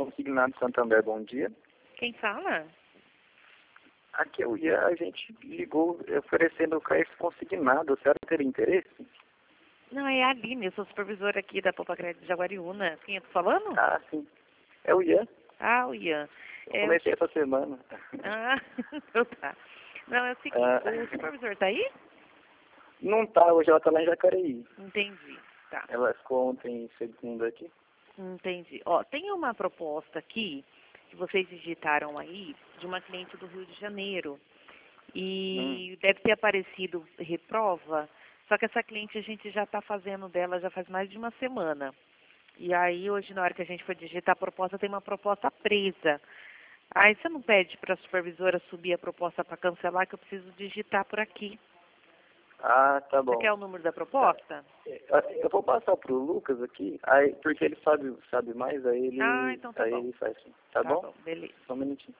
Consignado Santander, bom dia. Quem fala? Aqui é o Ian, a gente ligou oferecendo o crédito consignado. A senhora teria interesse? Não, é a Aline, eu sou supervisora aqui da Poupa Crédito de Jaguariúna. Quem eu tô falando? Ah, sim. É o Ian. Ah, o Ian. Eu comecei essa semana. Ah, então tá. Não, é o seguinte, o supervisor tá aí? Não tá, hoje ela tá lá em Jacareí. Entendi, tá. Ela ficou ontem, segunda aqui. Entendi. Ó, tem uma proposta aqui que vocês digitaram aí de uma cliente do Rio de Janeiro. E deve ter aparecido reprova, só que essa cliente a gente já está fazendo dela já faz mais de uma semana. E aí hoje na hora que a gente for digitar a proposta, tem uma proposta presa. Aí você não pede para a supervisora subir a proposta para cancelar, que eu preciso digitar por aqui. Ah, tá bom. Você quer o número da proposta? Eu vou passar pro Lucas aqui, aí, porque ele sabe mais, aí ele, Ah, então tá aí bom. ele faz. Tá bom? Beleza. Só um minutinho.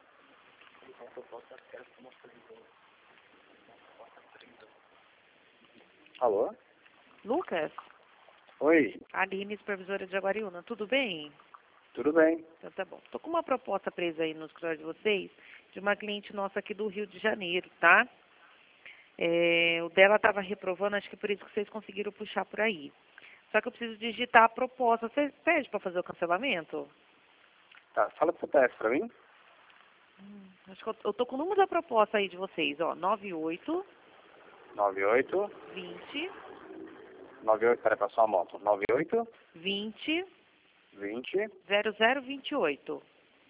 Alô? Lucas? Oi, Aline, supervisora de Jaguariúna, tudo bem? tudo bem? Então tá bom. Tô com uma proposta presa aí no escritório de vocês, de uma cliente nossa aqui do Rio de Janeiro, tá? O dela estava reprovando, acho que por isso que vocês conseguiram puxar por aí. Só que eu preciso digitar a proposta. Você pede para fazer o cancelamento? Tá, fala pro CPF pra mim. Acho que eu tô com o número da proposta aí de vocês, ó. 98 98, 20 peraí, passou a moto. 98, 20 20, 0028.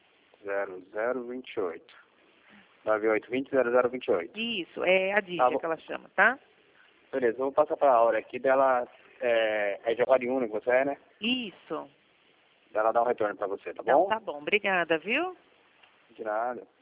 0028. 98, 20, 0028. Isso, é a Tá Dígia bom. que ela chama, tá? Beleza, eu vou passar pra Aura aqui dela, é de Jaguariúna que você é, né? Isso. Dela dá um retorno pra você, tá Então bom? tá bom. Obrigada, viu? De nada.